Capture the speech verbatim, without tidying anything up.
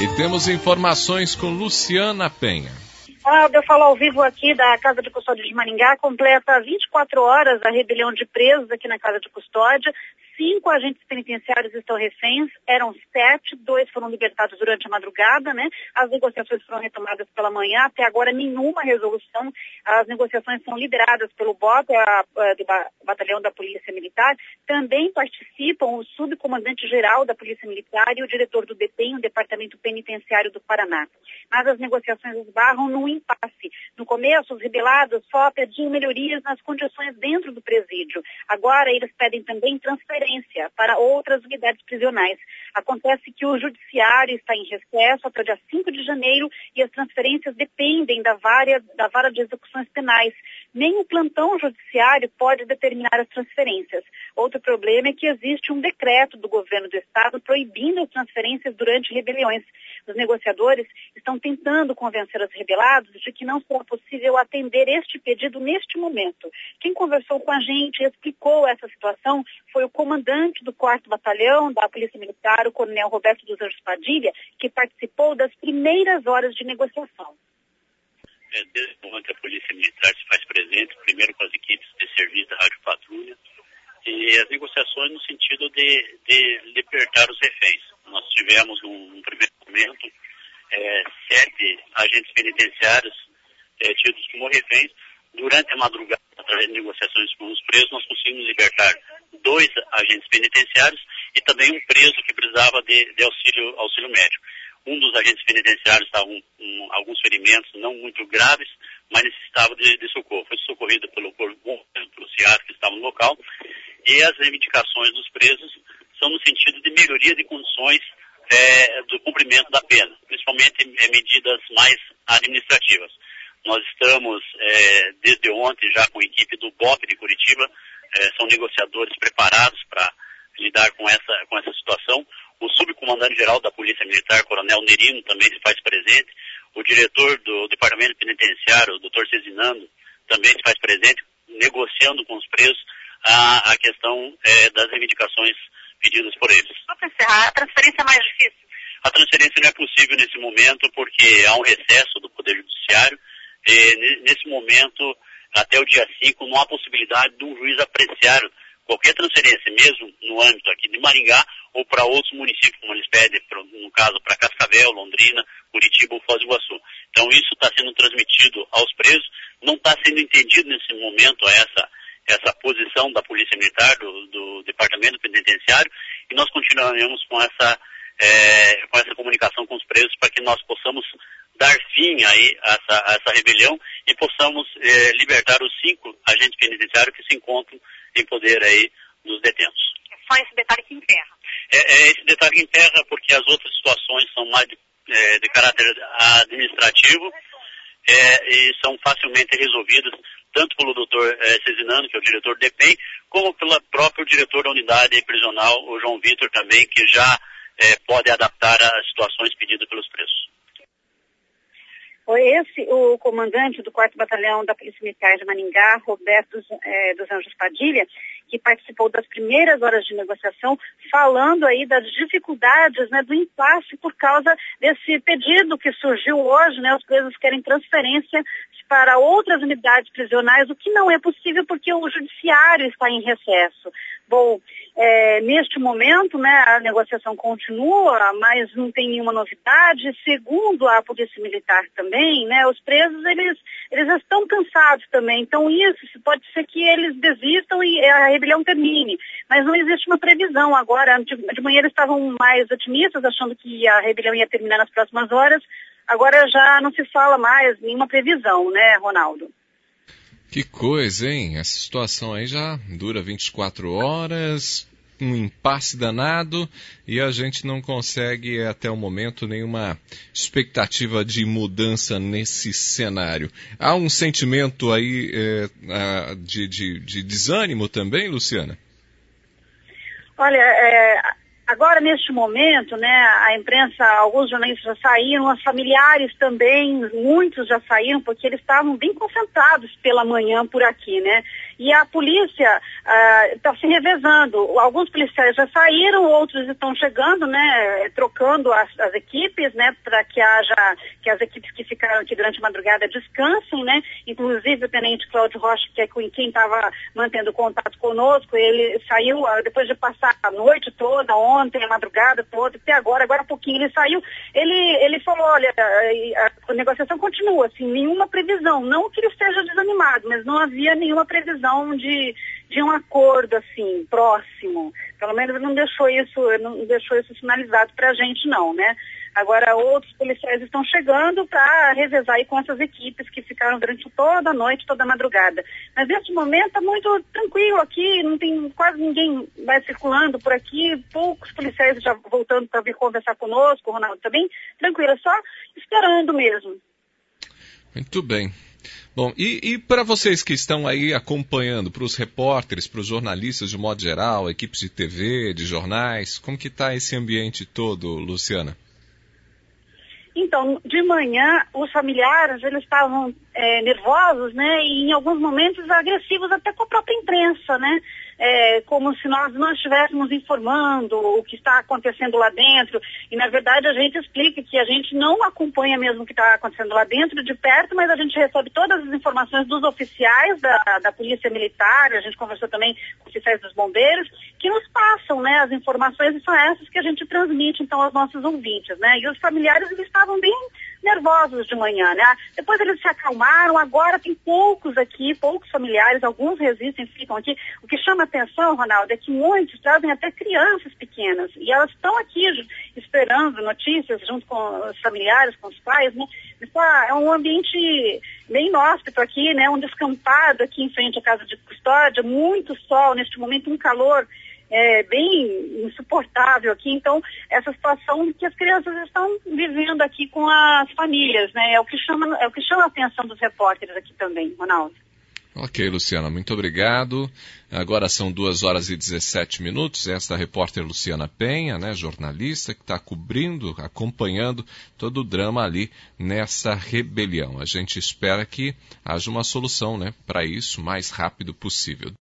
E temos informações com Luciana Penha. Ah, eu falo ao vivo aqui da Casa de Custódia de Maringá, completa vinte e quatro horas a rebelião de presos aqui na Casa de Custódia. Cinco agentes penitenciários estão reféns, eram sete, dois foram libertados durante a madrugada, né? As negociações foram retomadas pela manhã, até agora nenhuma resolução. As negociações são lideradas pelo B O P, a, a, do Batalhão da Polícia Militar. Também participam o subcomandante-geral da Polícia Militar e o diretor do D P E M, o Departamento Penitenciário do Paraná. Mas as negociações esbarram num impasse. No começo, os rebelados só pediam melhorias nas condições dentro do presídio. Agora, eles pedem também transferência para outras unidades prisionais. Acontece que o judiciário está em recesso até o dia cinco de janeiro e as transferências dependem da vara, da vara de execuções penais. Nem o plantão judiciário pode determinar as transferências. Outro problema é que existe um decreto do governo do estado proibindo as transferências durante rebeliões. Os negociadores estão tentando convencer os rebelados de que não será possível atender este pedido neste momento. Quem conversou com a gente e explicou essa situação foi o comandante do quarto Batalhão da Polícia Militar, o coronel Roberto dos Anjos Padilha, que participou das primeiras horas de negociação. É, desde o momento que a Polícia Militar se faz presente, primeiro com as equipes de serviço da Rádio Patrulha, e as negociações no sentido de, de libertar os reféns. Nós tivemos um, um primeiro momento, é, sete agentes penitenciários é, tidos como reféns. Durante a madrugada, através de negociações com os presos, nós conseguimos libertar dois agentes penitenciários e também um preso que precisava de, de auxílio, auxílio médico. Um dos agentes penitenciários estava com um, alguns ferimentos não muito graves, mas necessitava de, de socorro. Foi socorrido pelo corpo, pelo C I A R que estava no local, e as reivindicações dos presos são no sentido de melhoria de condições é, do cumprimento da pena, principalmente é, medidas mais administrativas. Nós estamos, é, desde ontem, já com a equipe do B O P de Curitiba, é, são negociadores preparados para lidar com essa, com essa situação. O subcomandante-geral da Polícia Militar, Coronel Nerino, também se faz presente. O diretor do Departamento Penitenciário, o doutor Cezinando, também se faz presente, negociando com os presos a, a questão é, das reivindicações pedidas por eles. Só para encerrar, a transferência é mais difícil? A transferência não é possível nesse momento porque há um recesso do Poder Judiciário. E, nesse momento, até o dia cinco, não há possibilidade de um juiz apreciar qualquer transferência, mesmo no âmbito aqui de Maringá ou para outros municípios, como eles pedem, no caso, para Cascavel, Londrina, Curitiba ou Foz do Iguaçu. Então, isso está sendo transmitido aos presos, não está sendo entendido nesse momento essa, essa posição da Polícia Militar, do, do Departamento Penitenciário, e nós continuaremos com essa, é, com essa comunicação com os presos para que nós possamos dar fim aí a essa, a essa rebelião e possamos eh, libertar os cinco agentes penitenciários que se encontram em poder aí dos detentos. É só esse detalhe que emperra. É, é esse detalhe que emperra porque as outras situações são mais de, é, de caráter administrativo é, e são facilmente resolvidas tanto pelo doutor é, Cezinando, que é o diretor do D P E M, como pelo próprio diretor da unidade prisional, o João Vitor também, que já é, pode adaptar as situações pedidas pelos presos. Foi esse o comandante do quarto Batalhão da Polícia Militar de Maringá, Roberto dos, eh, dos Anjos Padilha, que participou das primeiras horas de negociação, falando aí das dificuldades, né, do impasse por causa desse pedido que surgiu hoje, né, os presos querem transferência para outras unidades prisionais, o que não é possível porque o judiciário está em recesso. Bom, é, neste momento, né, a negociação continua, mas não tem nenhuma novidade. Segundo a Polícia Militar também, né, os presos, eles, eles estão cansados também. Então isso, pode ser que eles desistam e a rebelião termine. Mas não existe uma previsão agora. De, de manhã eles estavam mais otimistas, achando que a rebelião ia terminar nas próximas horas. Agora já não se fala mais nenhuma previsão, né, Ronaldo? Que coisa, hein? Essa situação aí já dura vinte e quatro horas, um impasse danado, e a gente não consegue, até o momento, nenhuma expectativa de mudança nesse cenário. Há um sentimento aí é, de, de, de desânimo também, Luciana? Olha, é... Agora, neste momento, né, a imprensa, alguns jornalistas já saíram, os familiares também, muitos já saíram, porque eles estavam bem concentrados pela manhã por aqui, né? E a polícia está uh, se revezando. Alguns policiais já saíram, outros estão chegando, né, trocando as, as equipes, né, para que haja, que as equipes que ficaram aqui durante a madrugada descansem, né, inclusive o tenente Cláudio Rocha, que é com quem estava mantendo contato conosco, ele saiu uh, depois de passar a noite toda, ontem, a madrugada toda, até agora, agora há pouquinho ele saiu, ele, ele falou, olha, a, a negociação continua, assim, nenhuma previsão, não que ele esteja desanimado, mas não havia nenhuma previsão de, de um acordo, assim, próximo. Pelo menos ele não deixou isso, não deixou isso sinalizado para a gente, não, né? Agora, outros policiais estão chegando para revezar aí com essas equipes que ficaram durante toda a noite, toda a madrugada. Mas nesse momento está muito tranquilo aqui, não tem quase ninguém vai circulando por aqui, poucos policiais já voltando para vir conversar conosco, o Ronaldo também, tranquilo, só esperando mesmo. Muito bem. Bom, e, e para vocês que estão aí acompanhando, para os repórteres, para os jornalistas de modo geral, equipes de T V, de jornais, como que está esse ambiente todo, Luciana? Então, de manhã, os familiares, eles estavam é, nervosos, né, e em alguns momentos agressivos até com a própria imprensa, né, é, como se nós não estivéssemos informando o que está acontecendo lá dentro, e na verdade a gente explica que a gente não acompanha mesmo o que está acontecendo lá dentro de perto, mas a gente recebe todas as informações dos oficiais da, da Polícia Militar, a gente conversou também com oficiais dos bombeiros, que nos passam, né, as informações, e são essas que a gente transmite, então, aos nossos ouvintes, né, e os familiares, eles estavam bem nervosos de manhã, né, depois eles se acalmaram, agora tem poucos aqui, poucos familiares, alguns resistem, ficam aqui, o que chama atenção, Ronaldo, é que muitos trazem até crianças pequenas, e elas estão aqui esperando notícias junto com os familiares, com os pais, né, então, é um ambiente bem inóspito aqui, né, um descampado aqui em frente à casa de custódia, muito sol, neste momento um calor É, bem insuportável aqui, então essa situação que as crianças estão vivendo aqui com as famílias, né, é o que chama, é o que chama a atenção dos repórteres aqui também, Ronaldo. Ok, Luciana, muito obrigado. Agora são duas horas e dezessete minutos, esta repórter Luciana Penha, né, jornalista, que está cobrindo, acompanhando todo o drama ali nessa rebelião. A gente espera que haja uma solução, né, para isso o mais rápido possível.